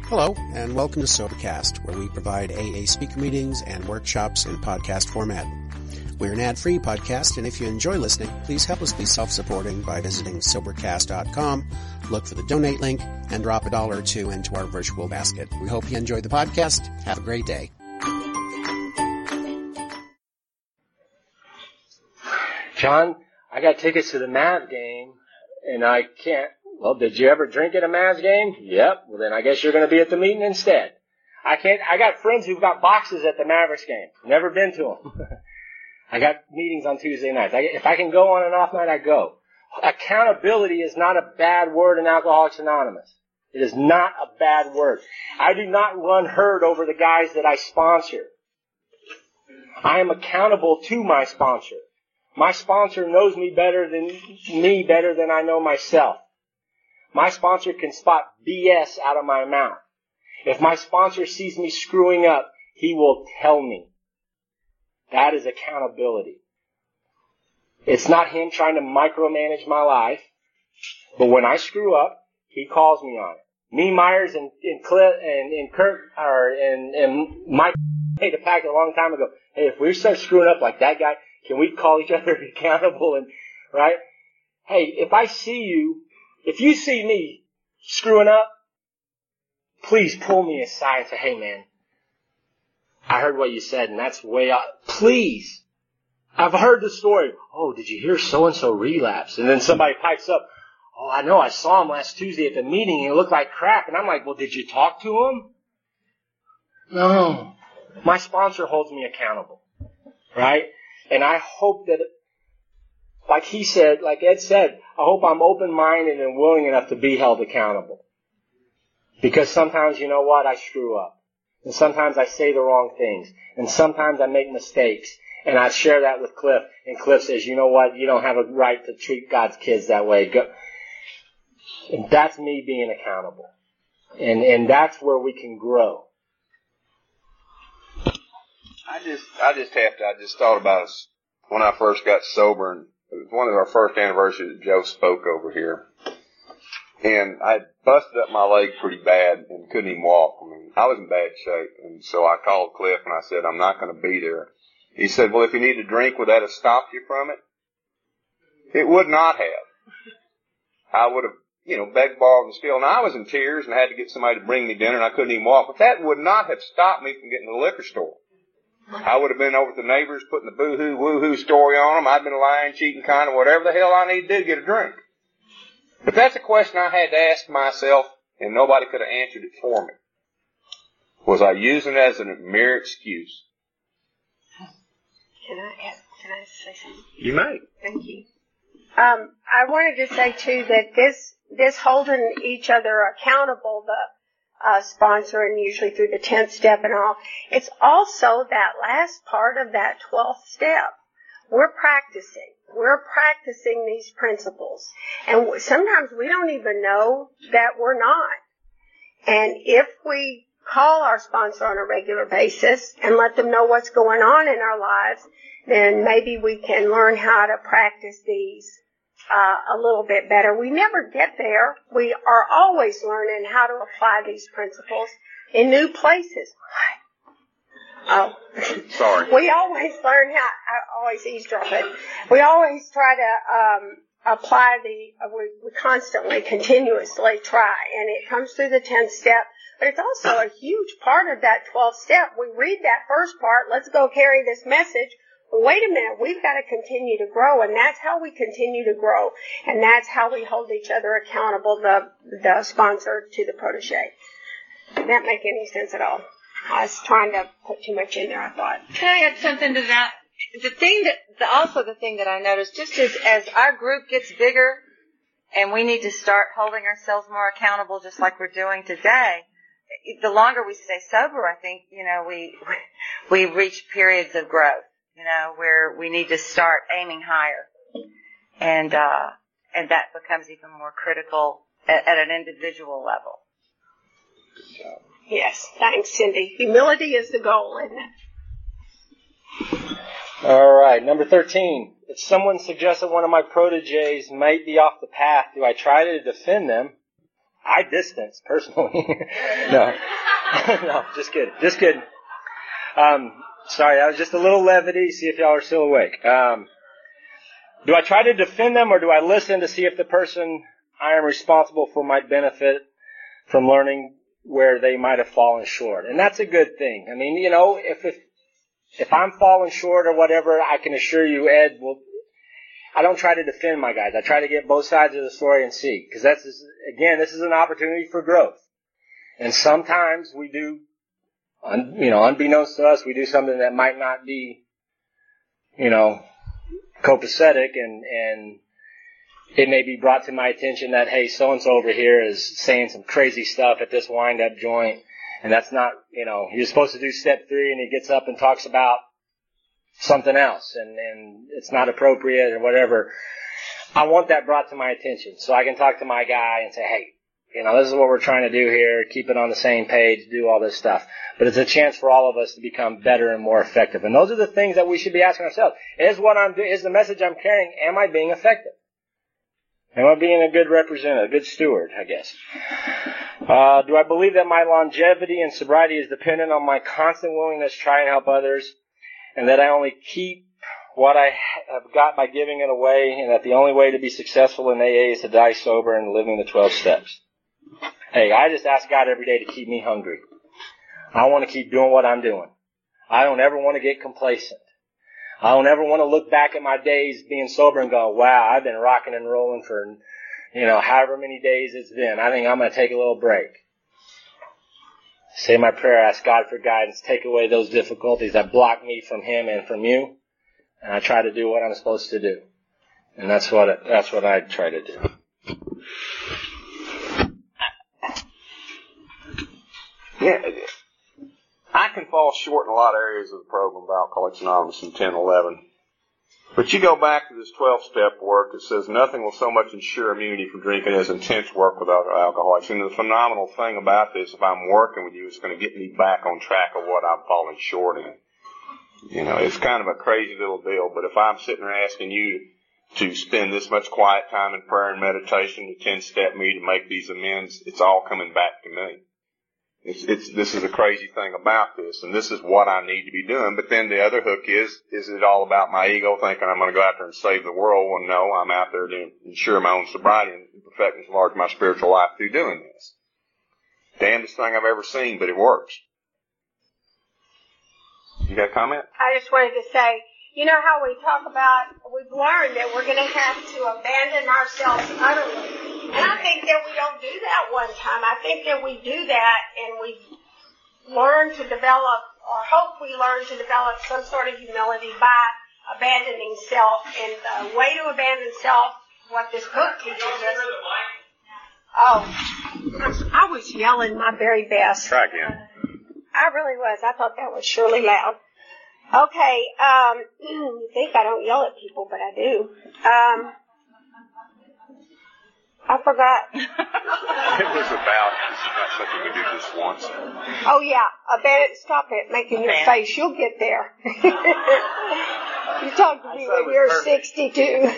Hello, and welcome to Sobercast, where we provide AA speaker meetings and workshops in podcast format. We're an ad-free podcast, and if you enjoy listening, please help us be self-supporting by visiting Sobercast.com, look for the donate link, and drop $1 or $2 into our virtual basket. We hope you enjoyed the podcast. Have a great day. John, I got tickets to the Mavs game, and I can't. Well, did you ever drink at a Mavs game? Yep. Well, then I guess you're going to be at the meeting instead. I got friends who've got boxes at the Mavericks game. Never been to them. I got meetings on Tuesday nights. If I can go on an off night, I go. Accountability is not a bad word in Alcoholics Anonymous. It is not a bad word. I do not run herd over the guys that I sponsor. I am accountable to my sponsor. My sponsor knows me better than I know myself. My sponsor can spot BS out of my mouth. If my sponsor sees me screwing up, he will tell me. That is accountability. It's not him trying to micromanage my life, but when I screw up, he calls me on it. Me, Myers, and Cliff, and Kurt, and Mike made a pact a long time ago. Hey, if we start screwing up like that guy, can we call each other accountable? And right? Hey, if you see me screwing up, please pull me aside and say, hey man, I heard what you said and that's way out. Please. I've heard the story. Oh, did you hear so-and-so relapse? And then somebody pipes up, oh, I know, I saw him last Tuesday at the meeting and it looked like crap. And I'm like, well, did you talk to him? No. My sponsor holds me accountable. Right? And I hope that, like he said, like Ed said, I hope I'm open-minded and willing enough to be held accountable. Because sometimes, you know what, I screw up. And sometimes I say the wrong things. And sometimes I make mistakes. And I share that with Cliff. And Cliff says, you know what, you don't have a right to treat God's kids that way. And that's me being accountable. And that's where we can grow. I just thought about us when I first got sober, and it was one of our first anniversaries that Joe spoke over here. And I busted up my leg pretty bad and couldn't even walk. I mean, I was in bad shape. And so I called Cliff and I said, I'm not going to be there. He said, well, if you need a drink, would that have stopped you from it? It would not have. I would have, begged, borrowed, and steal. And I was in tears and had to get somebody to bring me dinner and I couldn't even walk. But that would not have stopped me from getting to the liquor store. I would have been over at the neighbors putting the boo-hoo, woo-hoo story on them. I'd been lying, cheating, kind of whatever the hell I need to do to get a drink. But that's a question I had to ask myself, and nobody could have answered it for me. Was I using it as a mere excuse? Can I say something? You may. Thank you. I wanted to say too that this holding each other accountable, the sponsor and usually through the 10th step and all, it's also that last part of that 12th step. We're practicing these principles. And sometimes we don't even know that we're not. And if we call our sponsor on a regular basis and let them know what's going on in our lives, then maybe we can learn how to practice these a little bit better. We never get there. We are always learning how to apply these principles in new places. Oh, sorry. We always learn how. I always eavesdrop it. We always try to apply we constantly, continuously try, and it comes through the 10th step. But it's also a huge part of that 12th step. We read that first part. Let's go carry this message. Wait a minute, we've got to continue to grow, and that's how we continue to grow, and that's how we hold each other accountable, the sponsor to the protege. Did that make any sense at all? I was trying to put too much in there, I thought. Can I add something to that? The thing that I noticed, just as our group gets bigger, and we need to start holding ourselves more accountable, just like we're doing today, the longer we stay sober, I think, we reach periods of growth. Where we need to start aiming higher. And that becomes even more critical at an individual level. Yes, thanks, Cindy. Humility is the goal, isn't it? All right, number 13. If someone suggests that one of my proteges might be off the path, do I try to defend them? I distance personally. No, no, just kidding. Just kidding. Sorry, that was just a little levity. See if y'all are still awake. Do I try to defend them, or do I listen to see if the person I am responsible for might benefit from learning where they might have fallen short? And that's a good thing. I mean, if I'm falling short or whatever, I can assure you, Ed, I don't try to defend my guys. I try to get both sides of the story and see. Because this is an opportunity for growth. And sometimes we do, unbeknownst to us, we do something that might not be, copacetic, and it may be brought to my attention that, hey, so-and-so over here is saying some crazy stuff at this wind-up joint, and that's not, you're supposed to do step 3, and he gets up and talks about something else, and it's not appropriate or whatever. I want that brought to my attention so I can talk to my guy and say, hey, this is what we're trying to do here, keep it on the same page, do all this stuff. But it's a chance for all of us to become better and more effective. And those are the things that we should be asking ourselves. Is the message I'm carrying, am I being effective? Am I being a good representative, a good steward, I guess? Do I believe that my longevity and sobriety is dependent on my constant willingness to try and help others, and that I only keep what I have got by giving it away, and that the only way to be successful in AA is to die sober and living the 12 steps? Hey, I just ask God every day to keep me hungry. I want to keep doing what I'm doing. I don't ever want to get complacent. I don't ever want to look back at my days being sober and go, wow, I've been rocking and rolling for, however many days it's been. I think I'm going to take a little break. Say my prayer, ask God for guidance, take away those difficulties that block me from Him and from you, and I try to do what I'm supposed to do. And that's what I try to do. Yeah, I can fall short in a lot of areas of the program of Alcoholics Anonymous in 10, 11. But you go back to this 12-step work, it says nothing will so much ensure immunity from drinking as intense work with other alcoholics. And the phenomenal thing about this, if I'm working with you, it's going to get me back on track of what I'm falling short in. It's kind of a crazy little deal, but if I'm sitting there asking you to spend this much quiet time in prayer and meditation to 10-step me to make these amends, it's all coming back to me. This is a crazy thing about this, and this is what I need to be doing. But then the other hook is it all about my ego thinking I'm going to go out there and save the world? Well, no, I'm out there to ensure my own sobriety and perfect and enlarge my spiritual life through doing this. Damnedest thing I've ever seen, but it works. You got a comment? I just wanted to say, how we talk about, we've learned that we're going to have to abandon ourselves utterly. And I think that we don't do that one time. I think that we do that and we learn to develop, or hope we learn to develop some sort of humility by abandoning self. And the way to abandon self, what this book teaches us. Oh, I was yelling my very best. Try again. I really was. I thought that was surely loud. Okay, you think I don't yell at people, but I do. I forgot. It was about, this is not something we do just once. Oh yeah, stop it, making your face. You'll get there. You talk to me when you're 62.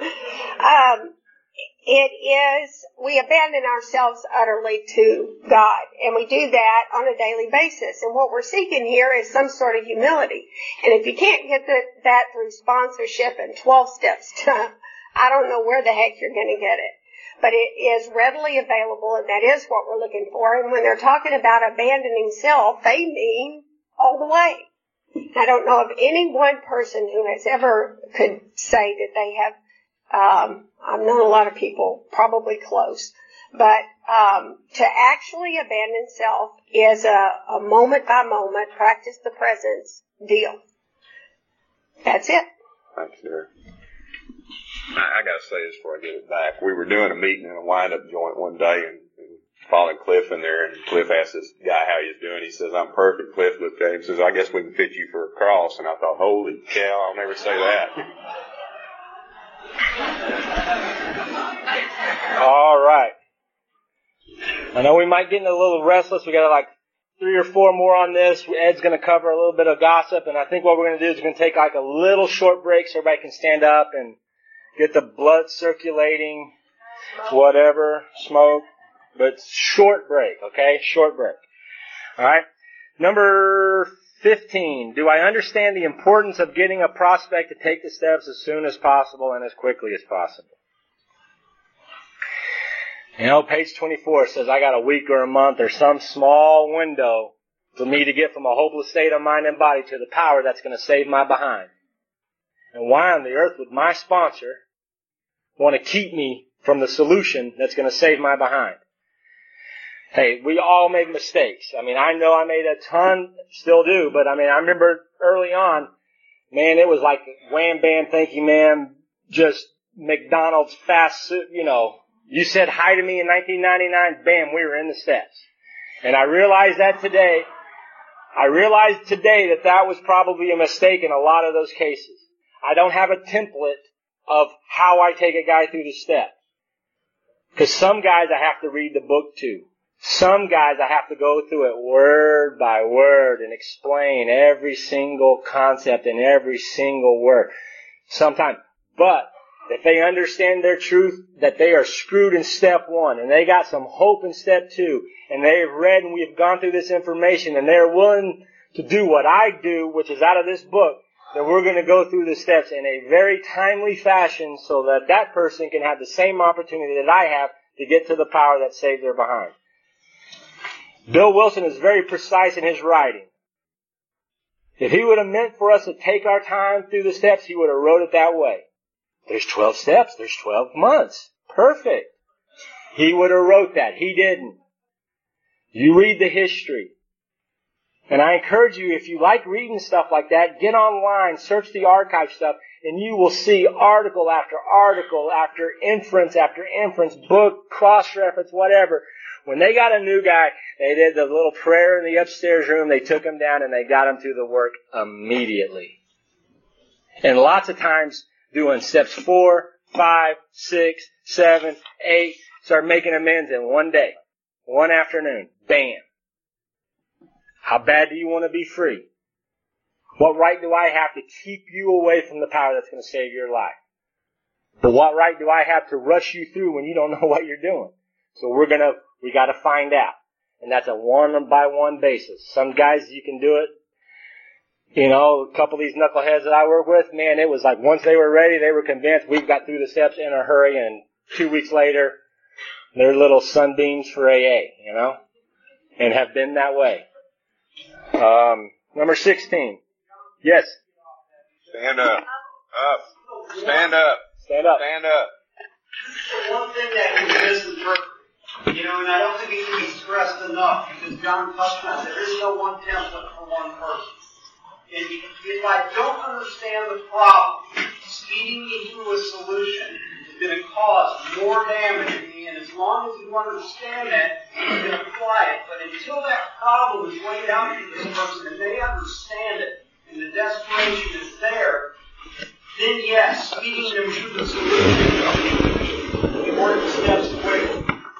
We abandon ourselves utterly to God, and we do that on a daily basis. And what we're seeking here is some sort of humility. And if you can't get that through sponsorship and 12 steps, I don't know where the heck you're going to get it. But it is readily available, and that is what we're looking for. And when they're talking about abandoning self, they mean all the way. I don't know of any one person who has ever could say that they have. I've known a lot of people, probably close, but to actually abandon self is a moment by moment, practice the presence deal. That's it. Thanks, Derek. I got to say this before I get it back. We were doing a meeting in a wind-up joint one day, and following Cliff in there, and Cliff asked this guy how he's doing. He says, "I'm perfect." Cliff looked at him and says, "I guess we can fit you for a cross." And I thought, holy cow, I'll never say that. All right. I know we might get a little restless. We got like 3 or 4 more on this. Ed's going to cover a little bit of gossip, and I think what we're going to do is we're going to take like a little short break so everybody can stand up and get the blood circulating, whatever, smoke, but short break, okay? Short break. All right. Number 15. Do I understand the importance of getting a prospect to take the steps as soon as possible and as quickly as possible? You know, page 24 says I got a week or a month or some small window for me to get from a hopeless state of mind and body to the power that's going to save my behind. And why on the earth would my sponsor want to keep me from the solution that's going to save my behind? Hey, we all make mistakes. I mean, I know I made a ton, still do, but I mean, I remember early on, man, it was like wham, bam, thank you, ma'am, just McDonald's fast, you know, you said hi to me in 1999, bam, we were in the steps. And I realized today that that was probably a mistake in a lot of those cases. I don't have a template of how I take a guy through the steps. Because some guys I have to read the book to. Some guys I have to go through it word by word and explain every single concept and every single word. Sometimes. But if they understand their truth, that they are screwed in step 1 and they got some hope in step 2 and they've read and we've gone through this information and they're willing to do what I do, which is out of this book, then we're going to go through the steps in a very timely fashion so that that person can have the same opportunity that I have to get to the power that saves their behind. Bill Wilson is very precise in his writing. If he would have meant for us to take our time through the steps, he would have wrote it that way. There's 12 steps. There's 12 months. Perfect. He would have wrote that. He didn't. You read the history. And I encourage you, if you like reading stuff like that, get online, search the archive stuff, and you will see article after inference, book, cross-reference, whatever. When they got a new guy, they did the little prayer in the upstairs room, they took him down, and they got him through the work immediately. And lots of times, doing steps 4, 5, 6, 7, 8, start making amends in one day, one afternoon. Bam. How bad do you want to be free? What right do I have to keep you away from the power that's going to save your life? But what right do I have to rush you through when you don't know what you're doing? So we got to find out. And that's a one-by-one basis. Some guys, you can do it. You know, a couple of these knuckleheads that I work with, man, it was like once they were ready, they were convinced, we've got through the steps in a hurry, and 2 weeks later, they're little sunbeams for AA, you know, and have been that way. Number 16. Yes. Stand up. Stand up. Stand up. Stand up. The one thing that can be misinterpreted, you know, and I don't think it can be stressed enough, because John touched on it, there is no one template for one person. And if I don't understand the problem, speeding me through a solution is going to cause more damage to me. And as long as you understand that, you can apply it. But until that problem is laid out to this person and they understand it, and the desperation is there, then yes, speeding them through the solution will work the steps quickly.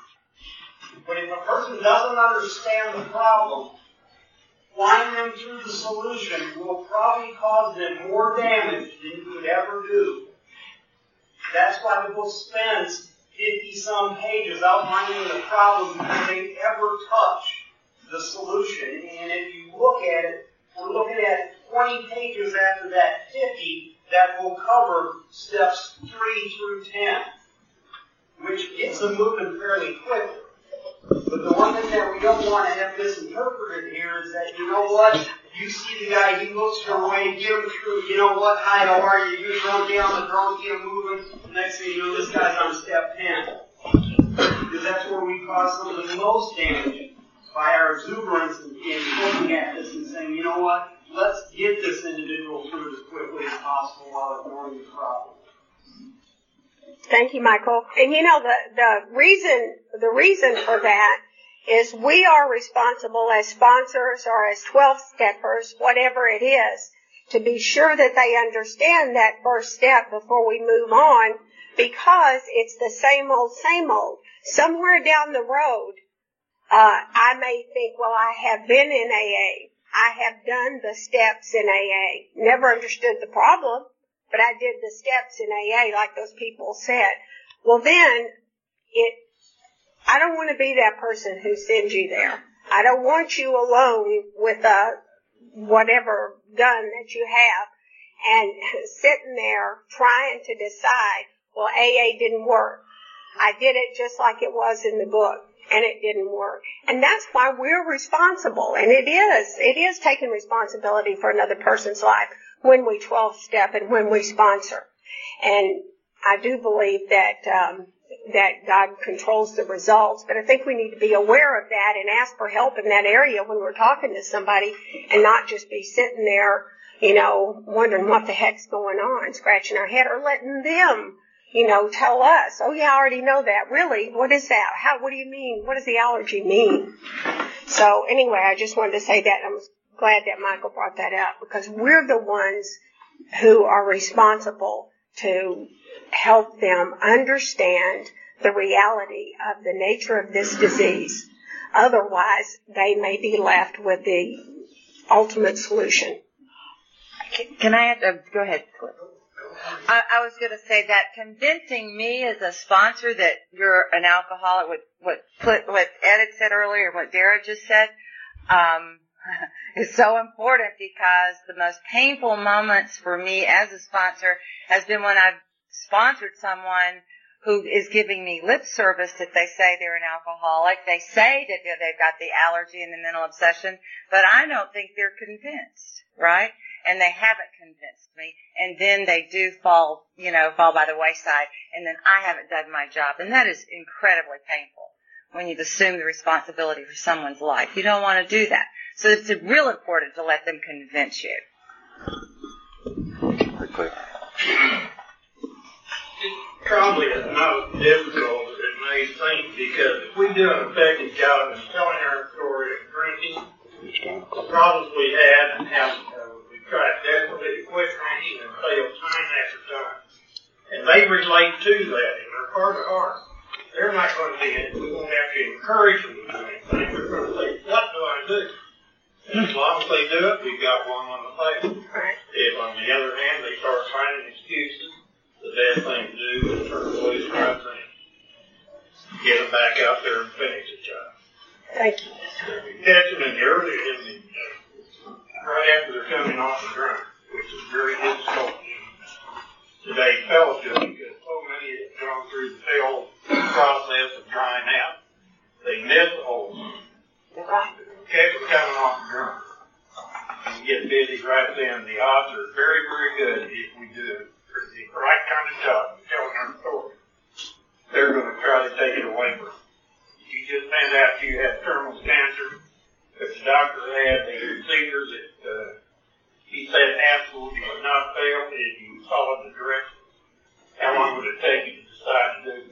But if a person doesn't understand the problem, flying them through the solution will probably cause them more damage than you could ever do. That's why the book spends 50-some pages outlining the problem before they ever touch the solution. And if you look at it, we're looking at 20 pages after that 50 that will cover steps 3 through 10, which gets them moving fairly quickly. But the one thing that we don't want to have misinterpreted here is that, you know what, you see the guy, he looks your way, get him through, you know what, hi, how are you, you throw down the drone, get him moving, the next thing you know, this guy's on step 10. Because that's where we cause some of the most damage by our exuberance in looking at this and saying, you know what, let's get this individual through as quickly as possible while ignoring the problem. Thank you, Michael. And you know, the reason for that is we are responsible as sponsors or as 12-steppers, whatever it is, to be sure that they understand that first step before we move on, because it's the same old. Somewhere down the road, I may think, well, I have been in AA. I have done the steps in AA. Never understood the problem, but I did the steps in AA like those people said. Well, then I don't want to be that person who sends you there. I don't want you alone with whatever gun that you have and sitting there trying to decide, well, AA didn't work. I did it just like it was in the book, and it didn't work. And that's why we're responsible. And it is taking responsibility for another person's life when we 12-step and when we sponsor. And I do believe that God controls the results, but I think we need to be aware of that and ask for help in that area when we're talking to somebody and not just be sitting there, wondering what the heck's going on, scratching our head, or letting them, tell us, oh yeah, I already know that. Really? What is that? What do you mean? What does the allergy mean? So anyway, I just wanted to say that. I was glad that Michael brought that up because we're the ones who are responsible to help them understand the reality of the nature of this disease. Otherwise, they may be left with the ultimate solution. Can I go ahead, Cliff? I was going to say that convincing me as a sponsor that you're an alcoholic, what Ed had said earlier, what Dara just said, is so important because the most painful moments for me as a sponsor has been when I've sponsored someone who is giving me lip service that they say they're an alcoholic. They say that they've got the allergy and the mental obsession, but I don't think they're convinced, right? And they haven't convinced me. And then they do fall by the wayside. And then I haven't done my job. And that is incredibly painful when you assume the responsibility for someone's life. You don't want to do that. So it's real important to let them convince you. Very clear. It's probably not difficult as it may seem, because if we do an effective job in telling our story of drinking, the problems we had and how we tried desperately to quit drinking and failed time after time, and they relate to that in their heart to heart, they're not going to be it. We won't have to encourage them to do anything. We're going to say, what do I do? And as long as they do it, we've got one on the table. If, on the other hand, they start finding excuses, the best thing to do is turn the loose right thing. Get them back out there and finish the job. Thank you. If you catch them in the early, right after they're coming off the drunk, which is very difficult in today's fellowship because so many have gone through the whole process of drying out. They miss the whole thing. Catch them coming off the drunk. And get busy right then. The odds are very, very good if we do the right kind of job of telling our story. They're going to try to take it away from you. You just found out you had terminal cancer. If the doctor had the procedures that he said absolutely would not fail if you followed the directions, how long would it take you to decide to do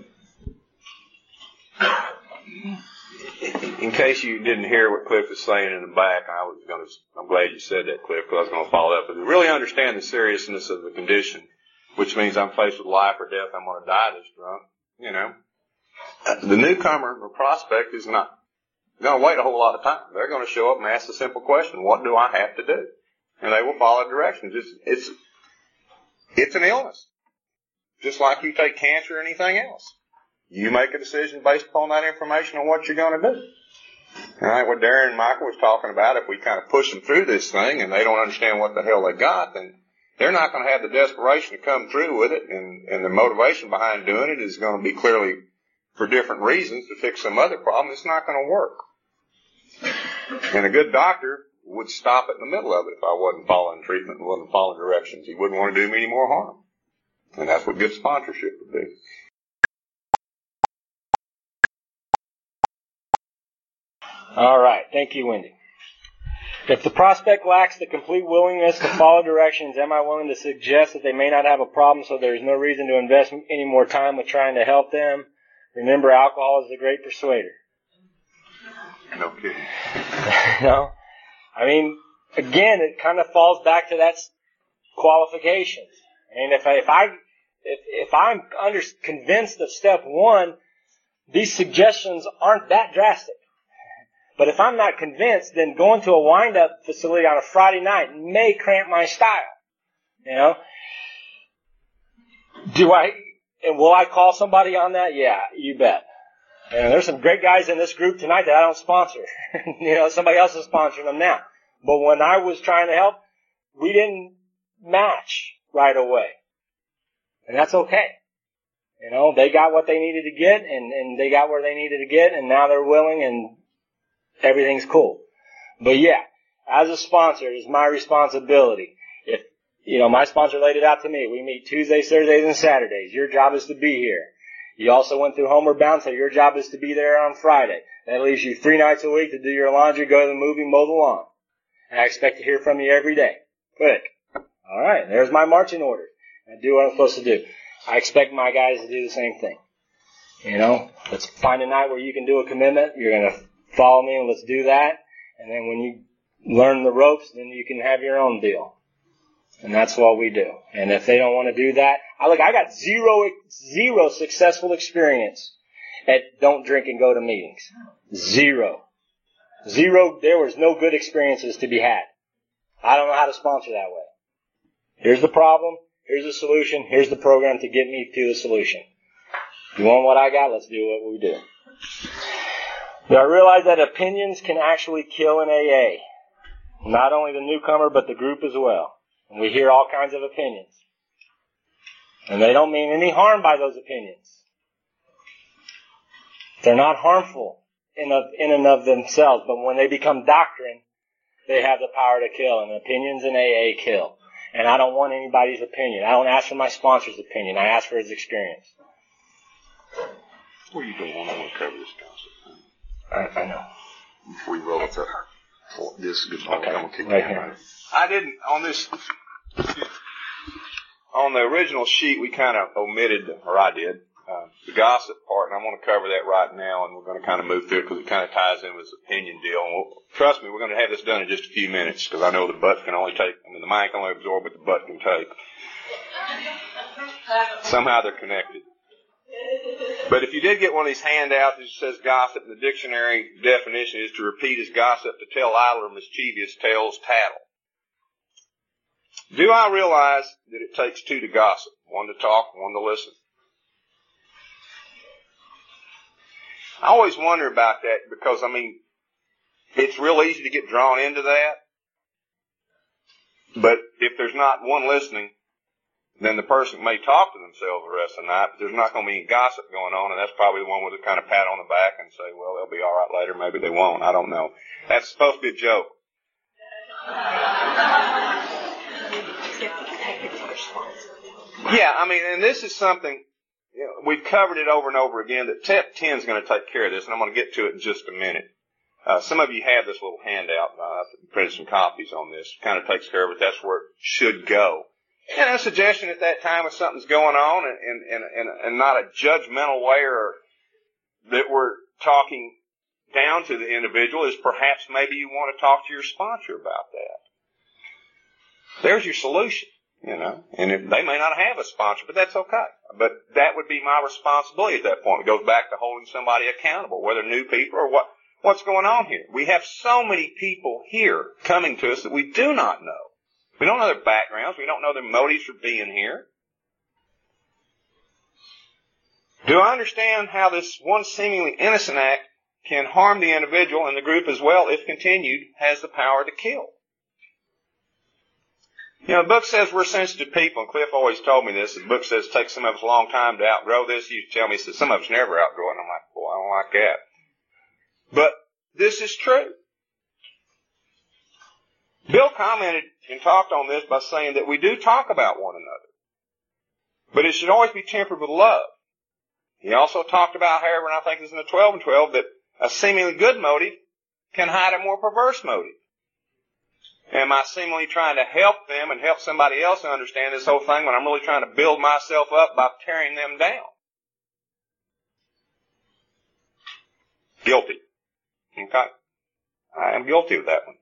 it? In case you didn't hear what Cliff was saying in the back, I'm glad you said that, Cliff, because I was going to follow up. But to really understand the seriousness of the condition, which means I'm faced with life or death, I'm going to die this drunk, the newcomer or prospect is not going to wait a whole lot of time. They're going to show up and ask the simple question, what do I have to do? And they will follow directions. It's an illness. Just like you take cancer or anything else. You make a decision based upon that information on what you're going to do. All right, what Darren and Michael was talking about, if we kind of push them through this thing and they don't understand what the hell they got, then they're not going to have the desperation to come through with it, and the motivation behind doing it is going to be clearly for different reasons to fix some other problem. It's not going to work. And a good doctor would stop it in the middle of it if I wasn't following treatment and wasn't following directions. He wouldn't want to do me any more harm. And that's what good sponsorship would be. All right. Thank you, Wendy. If the prospect lacks the complete willingness to follow directions, am I willing to suggest that they may not have a problem, so there is no reason to invest any more time with trying to help them? Remember, alcohol is a great persuader. No kidding. No? I mean, again, it kind of falls back to that qualifications. I mean, if I'm convinced of step one, these suggestions aren't that drastic. But if I'm not convinced, then going to a wind-up facility on a Friday night may cramp my style. And will I call somebody on that? Yeah, you bet. And there's some great guys in this group tonight that I don't sponsor. Somebody else is sponsoring them now. But when I was trying to help, we didn't match right away. And that's okay. They got what they needed to get, and they got where they needed to get, and now they're willing, and everything's cool. But yeah, as a sponsor, it's my responsibility. If, my sponsor laid it out to me, we meet Tuesdays, Thursdays, and Saturdays. Your job is to be here. You also went through Homeward Bound, so your job is to be there on Friday. That leaves you 3 nights a week to do your laundry, go to the movie, mow the lawn. And I expect to hear from you every day. Quick. All right, there's my marching orders. I do what I'm supposed to do. I expect my guys to do the same thing. Let's find a night where you can do a commitment. You're going to follow me, and let's do that. And then when you learn the ropes, then you can have your own deal. And that's what we do. And if they don't want to do that, I got zero successful experience at don't drink and go to meetings. Zero. There was no good experiences to be had. I don't know how to sponsor that way. Here's the problem. Here's the solution. Here's the program to get me to the solution. You want what I got? Let's do what we do. Now I realize that opinions can actually kill an AA. Not only the newcomer, but the group as well. And we hear all kinds of opinions. And they don't mean any harm by those opinions. They're not harmful in and of themselves, but when they become doctrine, they have the power to kill, and opinions in AA kill. And I don't want anybody's opinion. I don't ask for my sponsor's opinion. I ask for his experience. Before you go on, I want to cover this concept. I know. Before you roll up that, this is good. Okay. I'm going to kick Right you here. out. I didn't, on the original sheet, we kind of omitted, or I did, the gossip part, and I'm going to cover that right now, and we're going to kind of move through it because it kind of ties in with this opinion deal. And trust me, we're going to have this done in just a few minutes because I know the butt can only take, the mind can only absorb what the butt can take. Somehow they're connected. But if you did get one of these handouts that says gossip, the dictionary definition is to repeat as gossip, to tell idle or mischievous tales, tattle. Do I realize that it takes two to gossip? One to talk, one to listen. I always wonder about that because, it's real easy to get drawn into that. But if there's not one listening, then the person may talk to themselves the rest of the night, but there's not going to be any gossip going on, and that's probably the one with a kind of pat on the back and say, well, they'll be all right later, maybe they won't. I don't know. That's supposed to be a joke. Yeah, and this is something, we've covered it over and over again, that Step 10 is going to take care of this, and I'm going to get to it in just a minute. Some of you have this little handout. I printed some copies on this. It kind of takes care of it. That's where it should go. And a suggestion at that time if something's going on and not a judgmental way or that we're talking down to the individual is perhaps maybe you want to talk to your sponsor about that. There's your solution, and if, they may not have a sponsor, but that's okay. But that would be my responsibility at that point. It goes back to holding somebody accountable, whether new people or what's going on here. We have so many people here coming to us that we do not know. We don't know their backgrounds. We don't know their motives for being here. Do I understand how this one seemingly innocent act can harm the individual and the group as well, if continued, has the power to kill? The book says we're sensitive people, and Cliff always told me this. The book says it takes some of us a long time to outgrow this. He used to tell me that some of us never outgrow it, and I'm like, boy, I don't like that. But this is true. Bill commented and talked on this by saying that we do talk about one another, but it should always be tempered with love. He also talked about, however, and I think it's in the 12 and 12, that a seemingly good motive can hide a more perverse motive. Am I seemingly trying to help them and help somebody else understand this whole thing when I'm really trying to build myself up by tearing them down? Guilty. Okay? I am guilty of that one.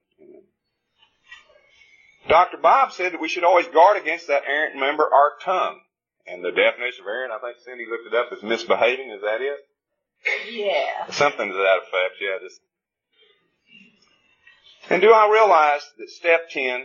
Dr. Bob said that we should always guard against that errant member, our tongue. And the definition of errant, I think Cindy looked it up, is misbehaving. Is that it? Yeah. Something to that effect, yeah. And do I realize that Step 10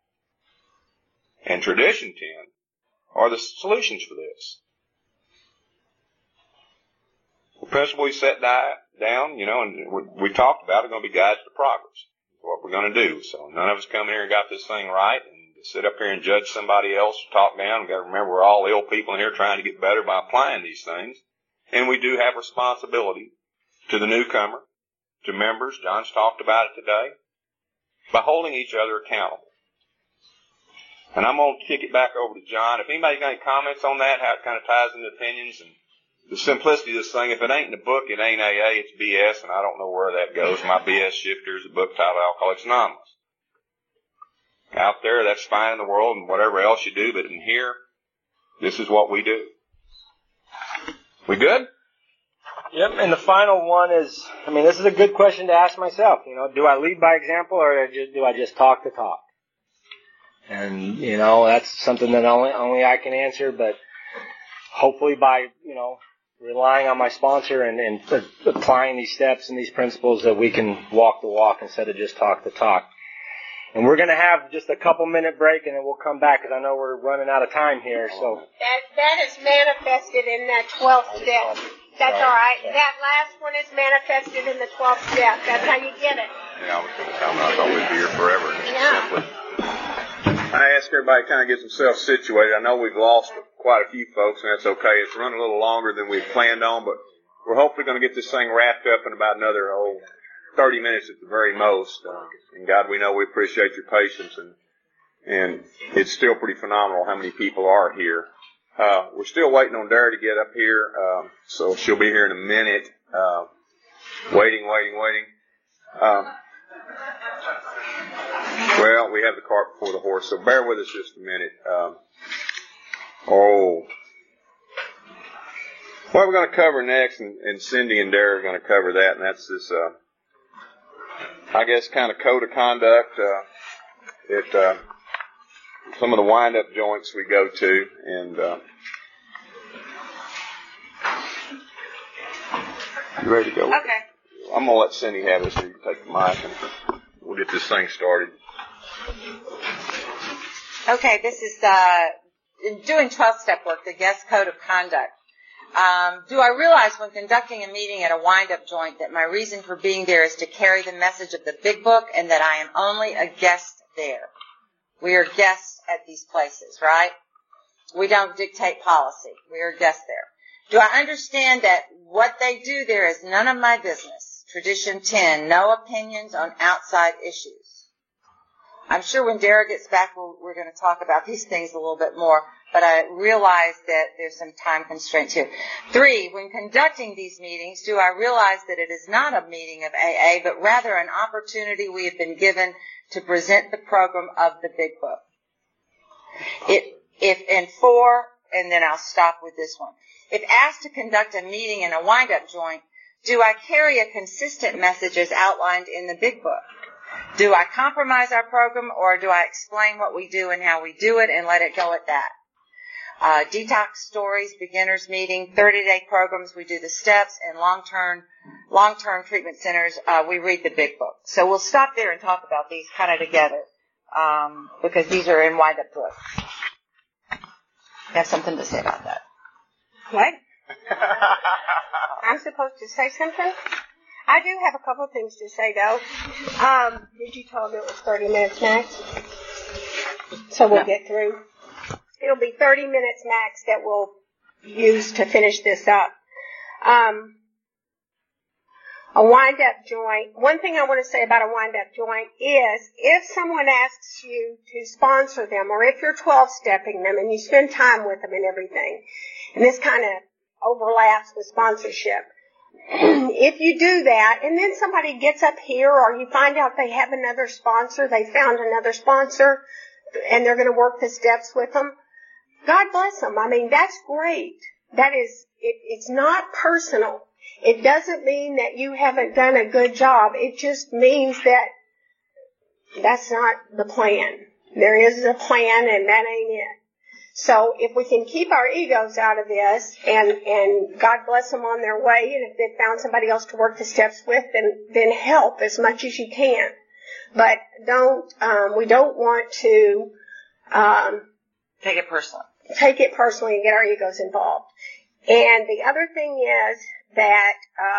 and Tradition 10 are the solutions for this? principle we set down, and we talked about are going to be guides to progress. What we're going to do. So none of us come here and got this thing right, and to sit up here and judge somebody else, talk down. We've got to remember we're all ill people in here trying to get better by applying these things. And we do have responsibility to the newcomer, to members. John's talked about it today, by holding each other accountable. And I'm going to kick it back over to John. If anybody's got any comments on that, how it kind of ties into opinions and the simplicity of this thing, if it ain't in the book, it ain't AA, it's BS, and I don't know where that goes. My BS shifter is a book titled Alcoholics Anonymous. Out there, that's fine in the world and whatever else you do, but in here, this is what we do. We good? Yep, and the final one is, this is a good question to ask myself. Do I lead by example or do I just talk the talk? And, that's something that only I can answer, but hopefully by, relying on my sponsor and applying these steps and these principles that we can walk the walk instead of just talk the talk. And we're going to have just a couple-minute break, and then we'll come back because I know we're running out of time here. So that is manifested in that 12th step. That's all right. That last one is manifested in the 12th step. That's how you get it. Yeah, I was going to tell them I thought we'd be here forever. Yeah. I ask everybody to kind of get themselves situated. I know we've lost quite a few folks, and that's okay. It's running a little longer than we had planned on, but we're hopefully going to get this thing wrapped up in about another 30 minutes at the very most. And God, we know we appreciate your patience, and it's still pretty phenomenal how many people are here. We're still waiting on Dara to get up here, so she'll be here in a minute. Waiting. Well, we have the cart before the horse, so bear with us just a minute. What we're going to cover next, and Cindy and Dara are going to cover that, and that's this, I guess, kind of code of conduct at some of the wind-up joints we go to, and you ready to go? Okay. I'm going to let Cindy have it so you can take the mic, and we'll get this thing started. Okay, this is doing 12-step work, the guest code of conduct. Do I realize when conducting a meeting at a wind-up joint that my reason for being there is to carry the message of the big book and that I am only a guest there? We are guests at these places, right? We don't dictate policy. We are guests there. Do I understand that what they do there is none of my business? Tradition 10, no opinions on outside issues. I'm sure when Dara gets back, we're going to talk about these things a little bit more, but I realize that there's some time constraints here. 3, when conducting these meetings, do I realize that it is not a meeting of AA, but rather an opportunity we have been given to present the program of the Big Book? And 4, and then I'll stop with this one. If asked to conduct a meeting in a wind-up joint, do I carry a consistent message as outlined in the Big Book? Do I compromise our program, or do I explain what we do and how we do it and let it go at that? Detox stories, beginners meeting, 30-day programs, we do the steps, and long-term treatment centers, we read the Big Book. So we'll stop there and talk about these kind of together, because these are in wind-up books. You have something to say about that? What? I'm supposed to say something? I do have a couple of things to say, though. Did you tell them it was 30 minutes max? So we'll get through. It'll be 30 minutes max that we'll use to finish this up. A wind-up joint. One thing I want to say about a wind-up joint is if someone asks you to sponsor them, or if you're 12-stepping them and you spend time with them and everything, and this kind of overlaps with sponsorship, if you do that, and then somebody gets up here, or you find out they have another sponsor, they found another sponsor, and they're going to work the steps with them, God bless them. That's great. That is, it's not personal. It doesn't mean that you haven't done a good job. It just means that that's not the plan. There is a plan, and that ain't it. So if we can keep our egos out of this, and God bless them on their way, and if they've found somebody else to work the steps with, then help as much as you can. But we don't want to take it personally. Take it personally and get our egos involved. And the other thing is that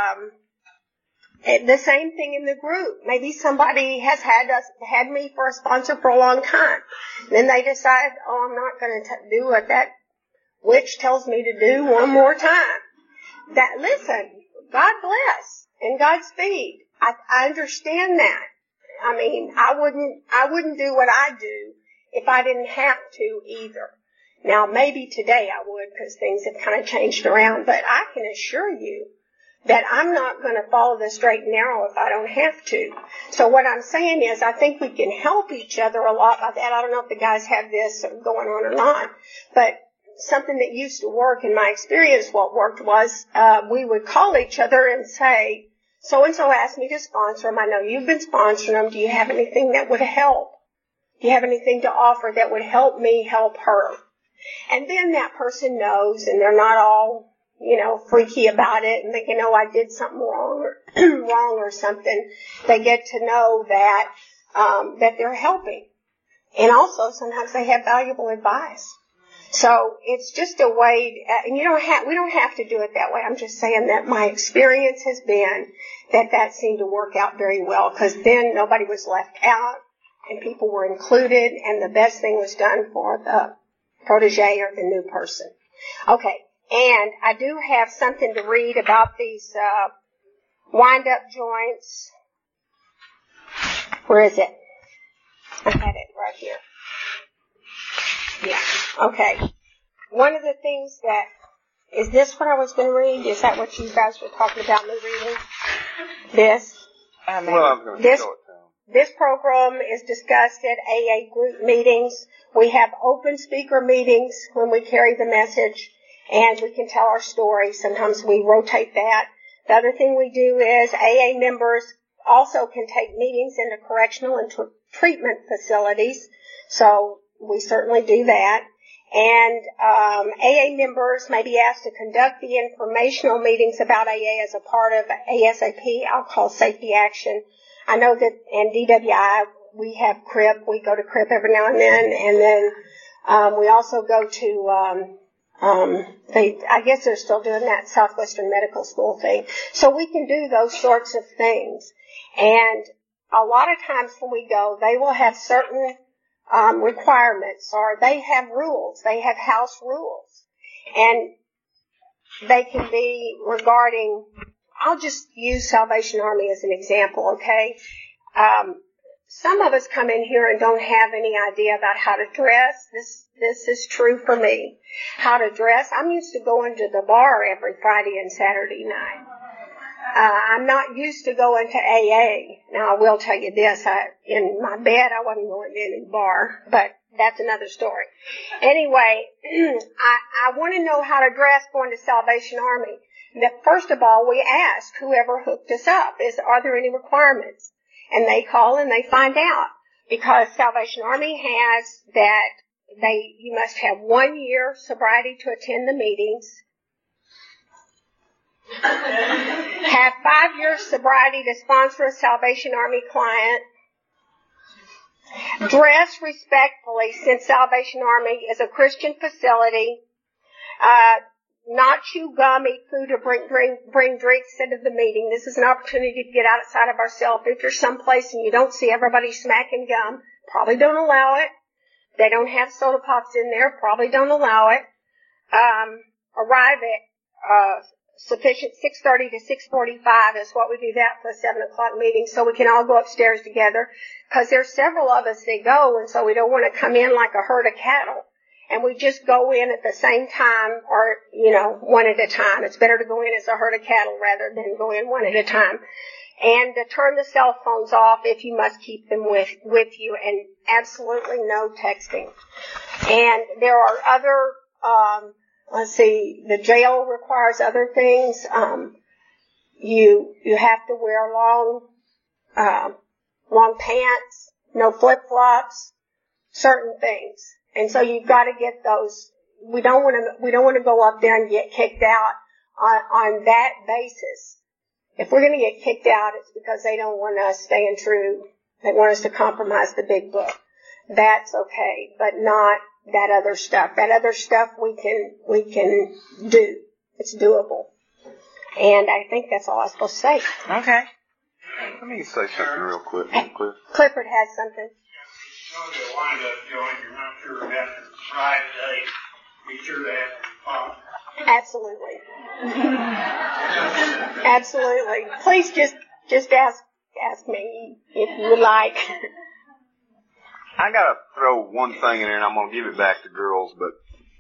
the same thing in the group. Maybe somebody has had me for a sponsor for a long time. Then they decide, oh, I'm not going to do what that witch tells me to do one more time. Listen, God bless and Godspeed. I understand that. I mean, I wouldn't do what I do if I didn't have to either. Now, maybe today I would because things have kind of changed around, but I can assure you that I'm not going to follow the straight and narrow if I don't have to. So what I'm saying is I think we can help each other a lot by that. I don't know if the guys have this going on or not, but something that used to work in my experience, what worked was we would call each other and say, so-and-so asked me to sponsor them. I know you've been sponsoring them. Do you have anything that would help? Do you have anything to offer that would help me help her? And then that person knows, and they're not all, freaky about it and thinking, oh, I did something wrong or something. They get to know that they're helping. And also sometimes they have valuable advice. So it's just a way, and we don't have to do it that way. I'm just saying that my experience has been that seemed to work out very well because then nobody was left out and people were included and the best thing was done for the protege or the new person. Okay, and I do have something to read about these wind-up joints. Where is it? I had it right here. Yeah, okay. One of the things is this what I was going to read? Is that what you guys were talking about me reading? This? Well, I'm going to show it to them. This program is discussed at AA group meetings. We have open speaker meetings when we carry the message, and we can tell our story. Sometimes we rotate that. The other thing we do is AA members also can take meetings into correctional and treatment facilities. So we certainly do that. And AA members may be asked to conduct the informational meetings about AA as a part of ASAP, Alcohol Safety Action. I know that in DWI we have CRIP. We go to CRIP every now and then we also go to I guess they're still doing that Southwestern Medical School thing. So we can do those sorts of things. And a lot of times when we go, they will have certain requirements, or they have rules. They have house rules. And they can be regarding, I'll just use Salvation Army as an example, okay? Some of us come in here and don't have any idea about how to dress. This is true for me. How to dress. I'm used to going to the bar every Friday and Saturday night. I'm not used to going to AA. Now, I will tell you this. In my bed, I wasn't going to any bar, but that's another story. Anyway, I want to know how to dress going to Salvation Army. First of all, we ask whoever hooked us up, are there any requirements? And they call and they find out. Because Salvation Army has that you must have 1 year sobriety to attend the meetings. Have 5 years sobriety to sponsor a Salvation Army client. Dress respectfully, since Salvation Army is a Christian facility. Not chew gum, eat food, or bring drinks into the meeting. This is an opportunity to get outside of ourselves. If you're someplace and you don't see everybody smacking gum, probably don't allow it. They don't have soda pops in there, probably don't allow it. Arrive at sufficient 6:30 to 6:45 is what we do that for a 7 o'clock meeting, so we can all go upstairs together, because there's several of us that go, and so we don't want to come in like a herd of cattle. And we just go in at the same time, or, one at a time. It's better to go in as a herd of cattle rather than go in one at a time. And to turn the cell phones off if you must keep them with you, and absolutely no texting. And there are other, the jail requires other things. You have to wear long pants, no flip-flops, certain things. And so you've got to get those. We don't want to go up there and get kicked out on that basis. If we're going to get kicked out, it's because they don't want us staying true. They want us to compromise the big book. That's okay, but not that other stuff. That other stuff we can do. It's doable. And I think that's all I'm supposed to say. Okay. Let me say something real quick. Clifford has something. If you wind up going, you're not sure about your right date, be sure to ask your father. Absolutely. Absolutely. Please just ask me if you would like. I gotta throw one thing in there, and I'm gonna give it back to girls, but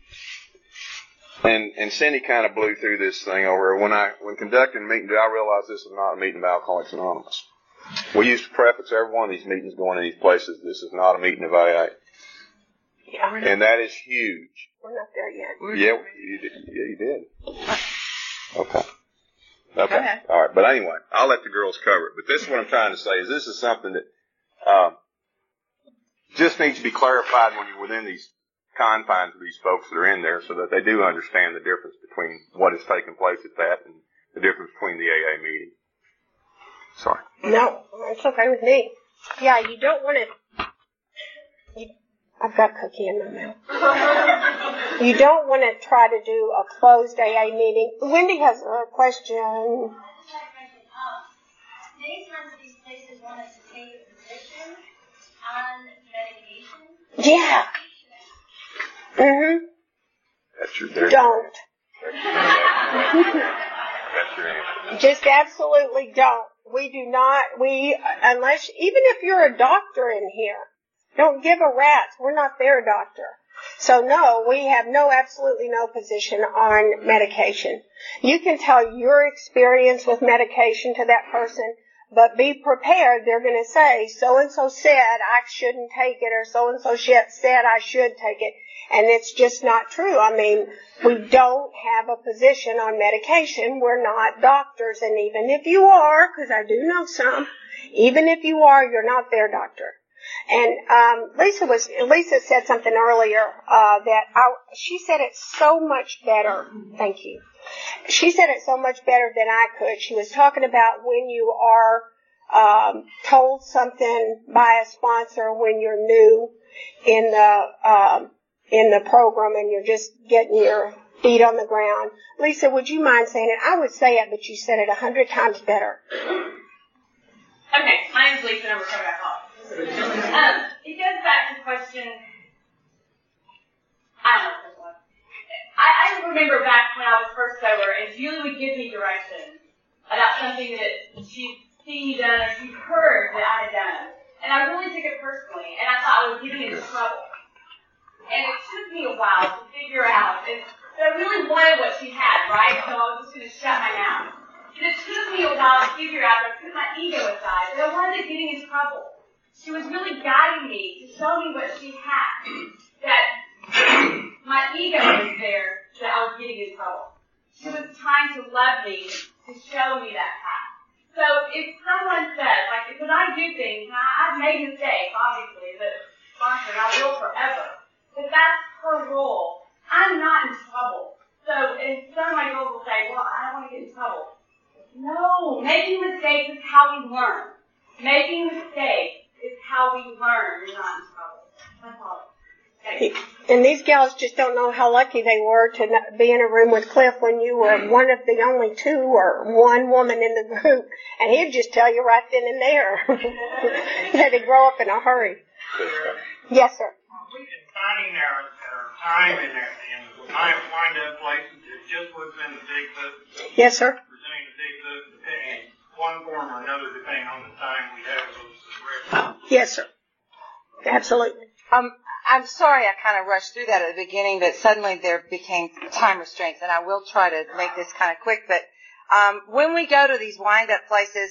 and Cindy kind of blew through this thing over when conducting meetings. I realized this is not a meeting of Alcoholics Anonymous. We used to preface every one of these meetings going to these places. This is not a meeting of AA. Yeah. And that is huge. We're not there yet. Yeah, you did. Okay. Go ahead. All right. But anyway, I'll let the girls cover it. But this is what I'm trying to say is this is something that just needs to be clarified when you're within these confines of these folks that are in there so that they do understand the difference between what is taking place at that and the difference between the AA meeting. Sorry. No, it's okay with me. Yeah, you don't want to. I've got cookie in my mouth. You don't want to try to do a closed AA meeting. Wendy has a question. Many times these places want us to take a position on medication. Yeah. That's your Don't. That's your answer. Just absolutely don't. We do not, unless, even if you're a doctor in here, don't give a rat's. We're not their doctor. So no, we have absolutely no position on medication. You can tell your experience with medication to that person, but be prepared. They're going to say, so-and-so said I shouldn't take it, or so-and-so said I should take it. And it's just not true. I mean, we don't have a position on medication. We're not doctors. And even if you are, because I do know some, even if you are, you're not their doctor. And Lisa said something earlier she said it so much better. Thank you. She said it so much better than I could. She was talking about when you are told something by a sponsor when you're new in the program and you're just getting your feet on the ground. Lisa, would you mind saying it? I would say it, but you said it 100 times better. Okay, my name's Lisa and I'm recovered alcoholic. It goes back to the question, I remember back when I was first sober and Julie would give me directions about something that she'd seen me done or she'd heard that I had done. And I really took it personally and I thought I was getting into trouble. And it took me a while to figure out, and so I really wanted what she had, right? So I was just going to shut my mouth. And it took me a while to figure out, I put my ego aside, but I wanted to get in trouble. She was really guiding me to show me what she had, that my ego was there, that I was getting in trouble. She was trying to love me, to show me that path. So if someone says, because I do things, and I've made mistakes, obviously, as a sponsor, and I will forever, but that's her role. I'm not in trouble. So, and some of my girls will say, well, I don't want to get in trouble. No, making mistakes is how we learn. Making mistakes is how we learn. You're not in trouble. That's all. Okay. And these gals just don't know how lucky they were to not be in a room with Cliff when you were one of the only two or one woman in the group. And he'd just tell you right then and there. You had to grow up in a hurry. Yes, sir. Finding our time in there, and the wind up places, it just was in the big book. Yes, sir. Presenting the big book, in one form or another, depending on the time we have those. Yes, sir. Absolutely. I'm sorry I kind of rushed through that at the beginning, but suddenly there became time restraints, and I will try to make this kind of quick. But when we go to these wind-up places,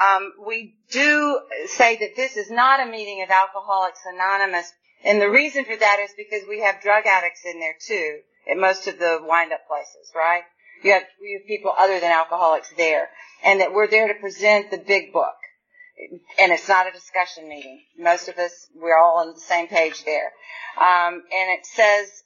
we do say that this is not a meeting of Alcoholics Anonymous. And the reason for that is because we have drug addicts in there too, at most of the wind-up places, right? You have people other than alcoholics there. And that we're there to present the big book. And it's not a discussion meeting. Most of us, we're all on the same page there. And it says,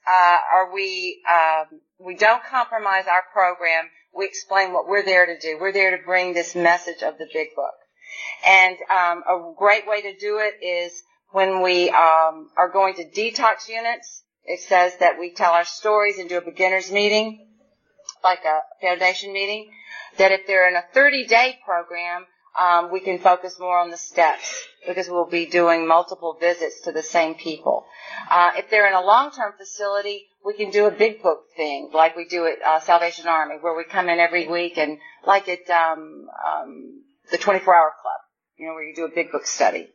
we don't compromise our program. We explain what we're there to do. We're there to bring this message of the big book. And a great way to do it is when we are going to detox units. It says that we tell our stories and do a beginner's meeting. like a foundation meeting, that if they're in a 30-day program, we can focus more on the steps because we'll be doing multiple visits to the same people. If they're in a long-term facility, we can do a big book thing like we do at Salvation Army, where we come in every week, and like at the 24-hour club, where you do a big book study.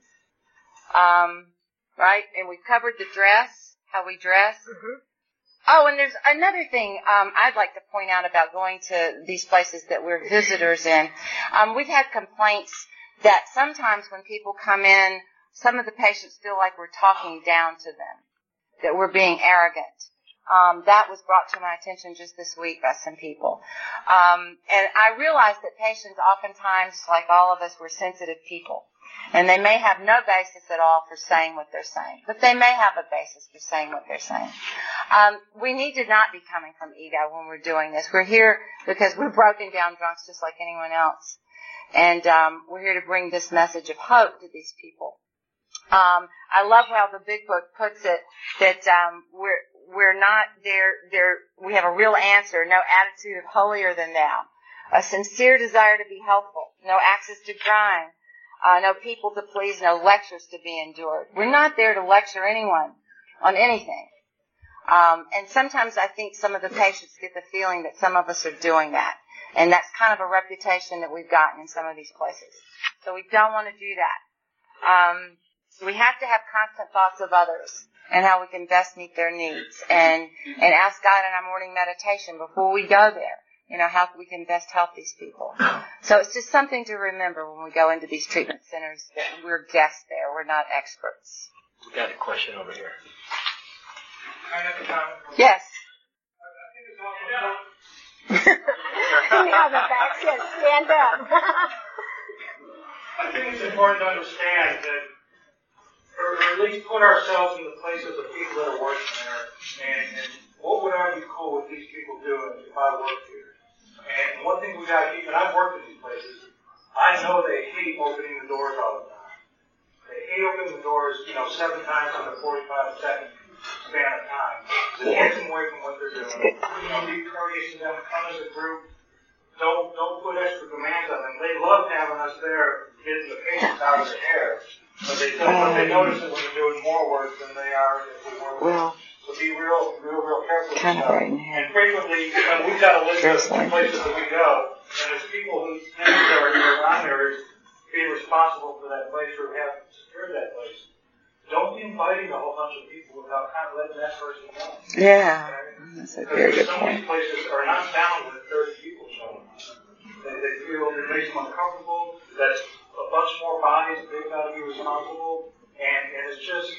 Right? And we've covered the dress, how we dress. Mm-hmm. Oh, and there's another thing I'd like to point out about going to these places that we're visitors in. We've had complaints that sometimes when people come in, some of the patients feel like we're talking down to them, that we're being arrogant. That was brought to my attention just this week by some people. And I realize that patients oftentimes, like all of us, we're sensitive people. And they may have no basis at all for saying what they're saying, but they may have a basis for saying what they're saying. We need to not be coming from ego when we're doing this. We're here because we're broken down drunks just like anyone else. And we're here to bring this message of hope to these people. I love how the big book puts it, that we're not there. We have a real answer, no attitude of holier than thou, a sincere desire to be helpful, no axis to grind, no people to please, no lectures to be endured. We're not there to lecture anyone on anything. And sometimes I think some of the patients get the feeling that some of us are doing that. And that's kind of a reputation that we've gotten in some of these places. So we don't want to do that. We have to have constant thoughts of others and how we can best meet their needs, and ask God in our morning meditation before we go there, how we can best help these people. So it's just something to remember when we go into these treatment centers, that we're guests there. We're not experts. We got a question over here. I have a comment. Yes. Now the back says stand up. I think it's important to understand that, or at least put ourselves in the place of the people that are working there, and what would I be cool with these people doing if I worked here? And one thing we got to keep, and I've worked in these places, I know they hate opening the doors all the time. They hate opening the doors, 7 times in a 45-second span of time. So it takes them away from what they're doing. Be courteous to them, come as a group. Don't put extra demands on them. They love having us there, getting the patients out of their hair. But they notice it when they're doing more work than they are if we weren't. Well, so be real careful. Kind of right in here. And frequently, we've got a list of places that we go, and there's people whose names are on there as being responsible for that place or have secured that place. Don't be inviting a whole bunch of people without kind of letting that person know. Yeah, that's a very good Some of point. these places are not down with 30 people showing up. They feel it makes them uncomfortable. That's a bunch more bodies. They've got to be responsible, and it just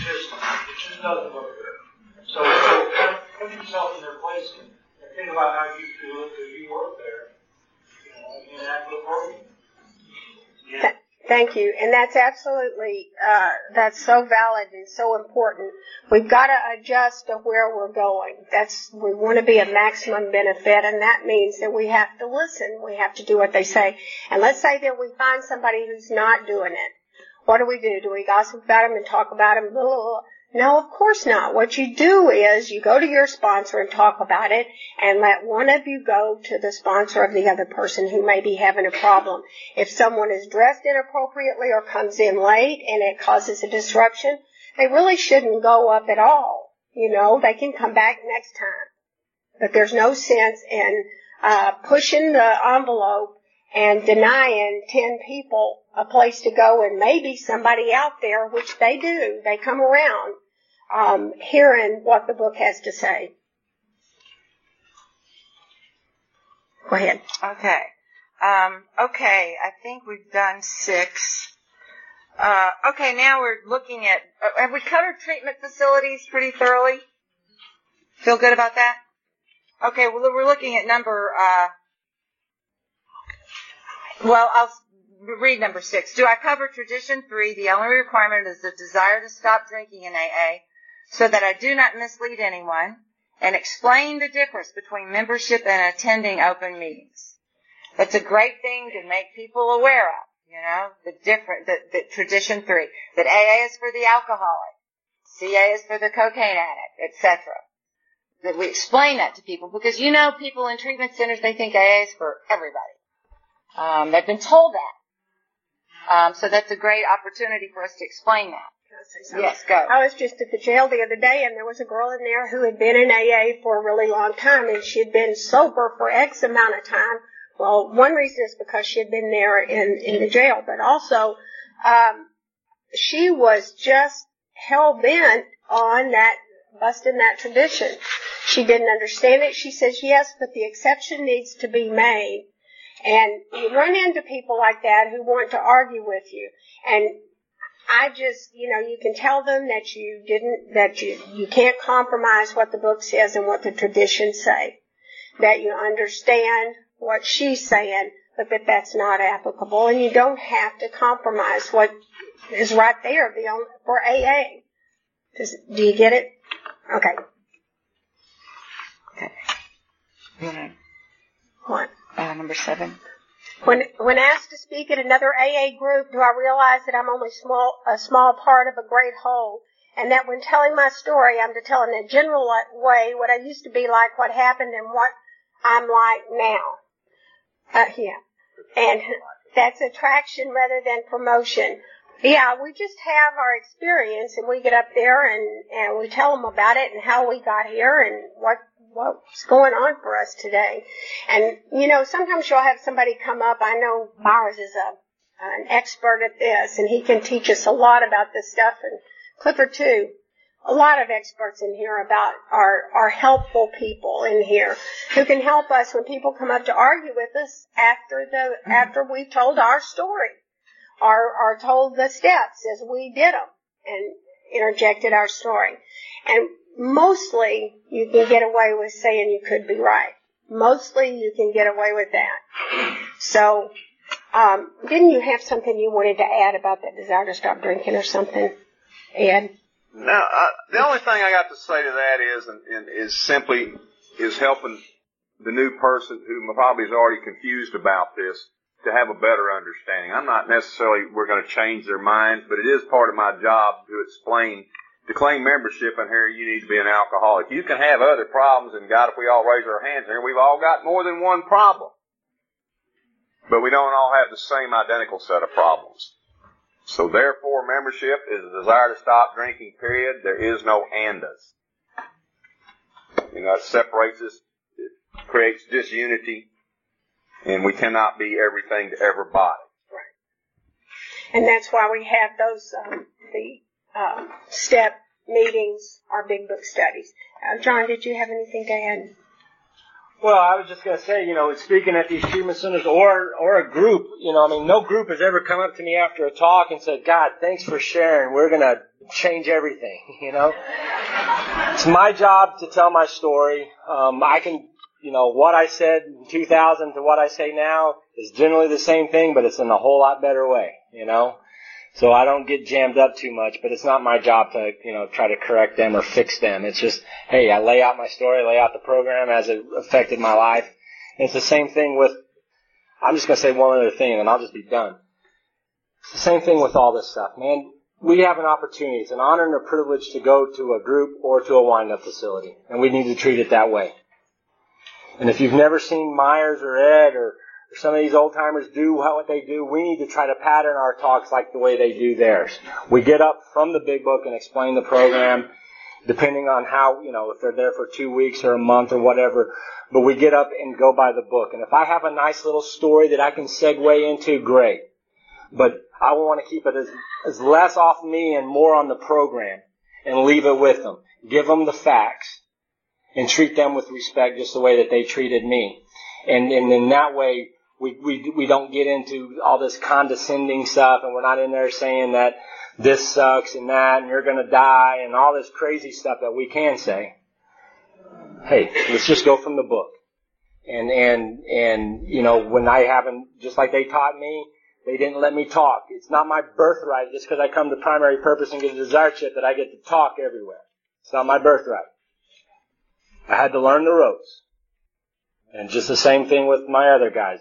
doesn't look good. So kind of put yourself in their place and think about how you feel if you work there, and act accordingly. Yeah. Thank you. And that's absolutely, that's so valid and so important. We've got to adjust to where we're going. We want to be a maximum benefit, and that means that we have to listen. We have to do what they say. And let's say that we find somebody who's not doing it. What do? Do we gossip about them and talk about them? Blah, blah, blah. No, of course not. What you do is you go to your sponsor and talk about it, and let one of you go to the sponsor of the other person who may be having a problem. If someone is dressed inappropriately or comes in late and it causes a disruption, they really shouldn't go up at all. They can come back next time. But there's no sense in pushing the envelope and denying 10 people a place to go, and maybe somebody out there, which they do, they come around, hearing what the book has to say. Go ahead. Okay. I think we've done 6. Okay, now we're looking at, have we covered treatment facilities pretty thoroughly? Feel good about that? Okay, well, we're looking at I'll read number 6. Do I cover tradition 3? The only requirement is the desire to stop drinking in AA so that I do not mislead anyone, and explain the difference between membership and attending open meetings. That's a great thing to make people aware of, the tradition 3. That AA is for the alcoholic, CA is for the cocaine addict, etc. that we explain that to people, because people in treatment centers, they think AA is for everybody. They've been told that. So that's a great opportunity for us to explain that. Can I say something? Yes, go. I was just at the jail the other day, and there was a girl in there who had been in AA for a really long time, and she had been sober for X amount of time. Well, one reason is because she had been there in the jail, but also she was just hell-bent on that, busting that tradition. She didn't understand it. She says, yes, but the exception needs to be made. And you run into people like that who want to argue with you. And I just, you can tell them that you can't compromise what the book says and what the traditions say. That you understand what she's saying, but that's not applicable. And you don't have to compromise what is right there for AA. Do you get it? Okay. What? Number 7. When asked to speak at another AA group, do I realize that I'm only a small part of a great whole, and that when telling my story, I'm to tell in a general way what I used to be like, what happened, and what I'm like now. Yeah. And that's attraction rather than promotion. Yeah, we just have our experience, and we get up there and we tell them about it and how we got here and what's going on for us today. And, sometimes you'll have somebody come up. I know Myers is an expert at this, and he can teach us a lot about this stuff, and Clifford too. A lot of experts in here about our helpful people in here who can help us when people come up to argue with us after we've told our story. Or told the steps as we did them and interjected our story. And mostly you can get away with saying you could be right. Mostly you can get away with that. So, didn't you have something you wanted to add about that desire to stop drinking or something, Ed? No, the only thing I got to say to that is simply helping the new person who probably is already confused about this to have a better understanding. I'm not necessarily we're going to change their minds, but it is part of my job to explain, to claim membership in here, you need to be an alcoholic. You can have other problems, and God, if we all raise our hands here, we've all got more than one problem. But we don't all have the same identical set of problems. So therefore, membership is a desire to stop drinking, period. There is no andas. It separates us. It creates disunity. And we cannot be everything to everybody. Right. And that's why we have those, step meetings, our big book studies. John, did you have anything to add? Well, I was just going to say, speaking at these treatment centers or a group, no group has ever come up to me after a talk and said, God, thanks for sharing. We're going to change everything, It's my job to tell my story. I can, what I said in 2000 to what I say now is generally the same thing, but it's in a whole lot better way, So I don't get jammed up too much, but it's not my job to, try to correct them or fix them. It's just, hey, I lay out my story, lay out the program as it affected my life. And it's the same thing with, I'm just going to say one other thing and I'll just be done. It's the same thing with all this stuff, man. We have an opportunity. It's an honor and a privilege to go to a group or to a wind-up facility. And we need to treat it that way. And if you've never seen Myers or Ed or some of these old-timers do what they do, we need to try to pattern our talks like the way they do theirs. We get up from the big book and explain the program, depending on how, if they're there for 2 weeks or a month or whatever. But we get up and go by the book. And if I have a nice little story that I can segue into, great. But I want to keep it as less off me and more on the program and leave it with them. Give them the facts and treat them with respect just the way that they treated me. And in that way, we don't get into all this condescending stuff, and we're not in there saying that this sucks and that and you're going to die and all this crazy stuff that we can say. Hey, let's just go from the book. And when I haven't, just like they taught me, they didn't let me talk. It's not my birthright just because I come to Primary Purpose and get a desire chip that I get to talk everywhere. It's not my birthright. I had to learn the ropes. And just the same thing with my other guys.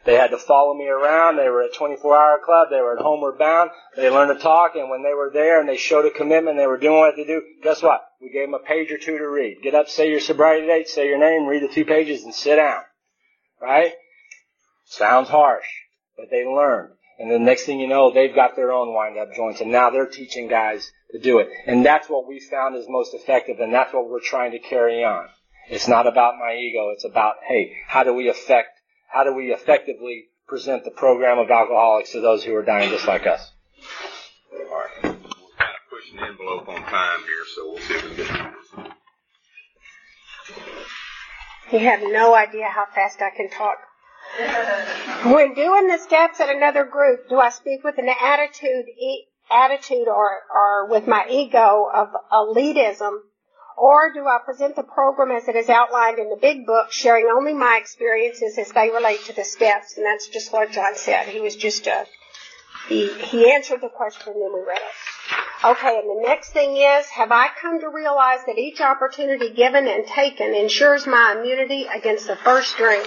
They had to follow me around. They were at 24-hour club. They were at Homeward Bound. They learned to talk, and when they were there and they showed a commitment, they were doing what they do, guess what? We gave them a page or two to read. Get up, say your sobriety date, say your name, read the 2 pages, and sit down. Right? Sounds harsh, but they learned. And the next thing you know, they've got their own wind-up joints, and now they're teaching guys to do it. And that's what we found is most effective, and that's what we're trying to carry on. It's not about my ego. It's about, hey, how do we effectively present the program of alcoholics to those who are dying just like us? All right. We're kind of pushing the envelope on time here, so we'll see if we can get through this. You have no idea how fast I can talk. When doing the steps at another group, do I speak with an attitude or with my ego of elitism, or do I present the program as it is outlined in the big book, sharing only my experiences as they relate to the steps? And that's just what John said. He was just he answered the question and then we read it. Okay, and the next thing is, have I come to realize that each opportunity given and taken ensures my immunity against the first drink?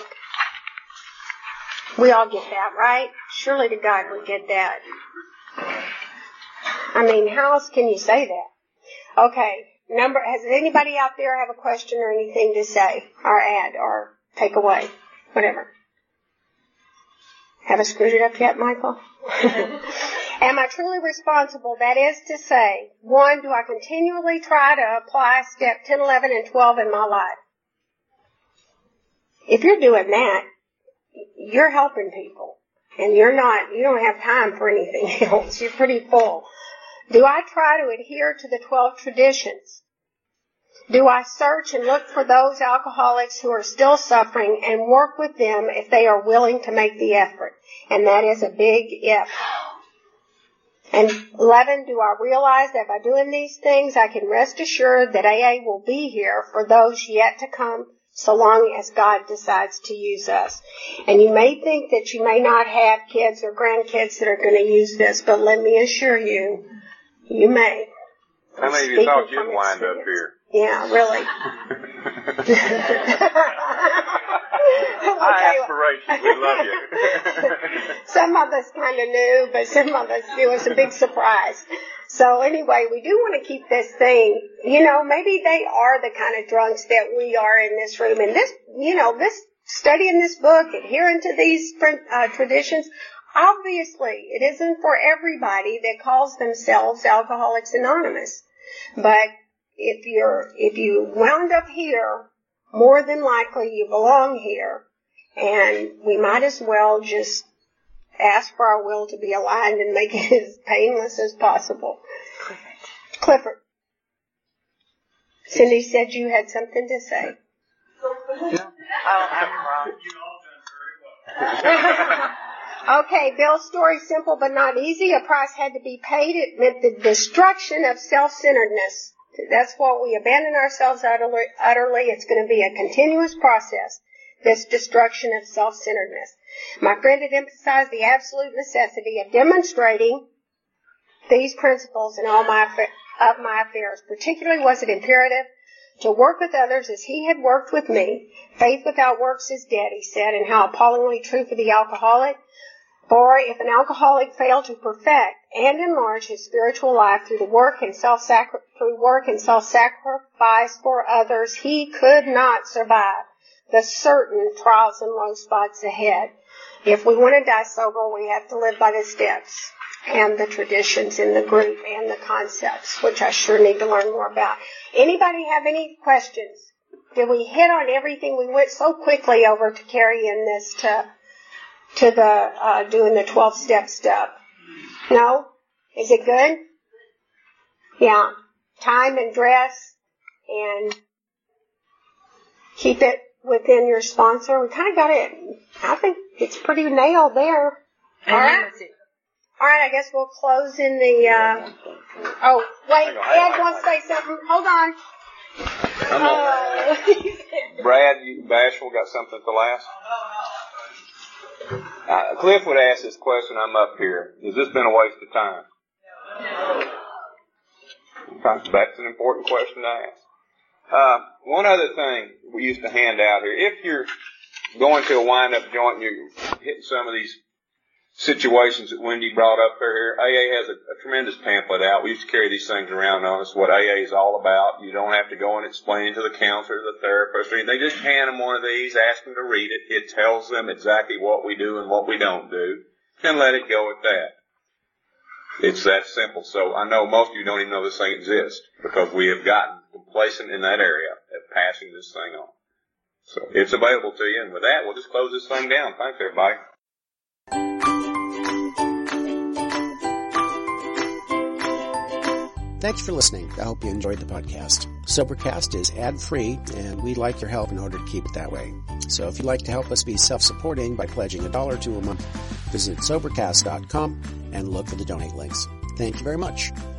We all get that, right? Surely to God we get that. I mean, how else can you say that? Okay, has anybody out there have a question or anything to say or add or take away? Whatever. Haven't screwed it up yet, Michael? Am I truly responsible? That is to say, 1, do I continually try to apply step 10, 11, and 12 in my life? If you're doing that, you're helping people. And you don't have time for anything else. You're pretty full. Do I try to adhere to the 12 traditions? Do I search and look for those alcoholics who are still suffering and work with them if they are willing to make the effort? And that is a big if. And 11, do I realize that by doing these things, I can rest assured that AA will be here for those yet to come, so long as God decides to use us. And you may think that you may not have kids or grandkids that are going to use this, but let me assure you, you may. How many of you thought you'd wind up here? Yeah, really. High aspirations. We love you. Some of us kind of knew, but some of us, it was a big surprise. So anyway, we do want to keep this thing, maybe they are the kind of drunks that we are in this room. And this, this studying this book, adhering to these traditions, obviously it isn't for everybody that calls themselves Alcoholics Anonymous. But if you wound up here, more than likely you belong here. And we might as well just ask for our will to be aligned and make it as painless as possible. Clifford. Cindy said you had something to say. Oh, I'm wrong. Okay, Bill's story, simple but not easy. A price had to be paid. It meant the destruction of self-centeredness. That's what we abandon ourselves utterly. It's going to be a continuous process, this destruction of self-centeredness. My friend had emphasized the absolute necessity of demonstrating these principles in all my affairs. Particularly was it imperative to work with others as he had worked with me. Faith without works is dead, he said, and how appallingly true for the alcoholic. For if an alcoholic failed to perfect and enlarge his spiritual life through work and self-sacrifice for others, he could not survive the certain trials and low spots ahead. If we want to die sober, we have to live by the steps and the traditions in the group and the concepts, which I sure need to learn more about. Anybody have any questions? Did we hit on everything? We went so quickly over to carry in this to the doing the 12-step stuff. No? Is it good? Yeah. Time and dress and keep it within your sponsor. We kind of got it. I think it's pretty nailed there. All right. All right, I guess we'll close in the, oh, wait, Ed wants to say something. Hold on. Brad, Bashful got something for last? Cliff would ask this question, I'm up here. Has this been a waste of time? That's an important question to ask. One other thing we used to hand out here. going to a wind-up joint and you're hitting some of these situations that Wendy brought up here. AA has a tremendous pamphlet out. We used to carry these things around on us, what AA is all about. You don't have to go and explain to the counselor, the therapist, or anything. They just hand them one of these, ask them to read it. It tells them exactly what we do and what we don't do, and let it go at that. It's that simple. So I know most of you don't even know this thing exists because we have gotten complacent in that area of passing this thing on. So it's available to you, and with that, we'll just close this thing down. Thanks, everybody. Thanks for listening. I hope you enjoyed the podcast. Sobercast is ad-free, and we'd like your help in order to keep it that way. So if you'd like to help us be self-supporting by pledging $1 or $2 a month, visit Sobercast.com and look for the donate links. Thank you very much.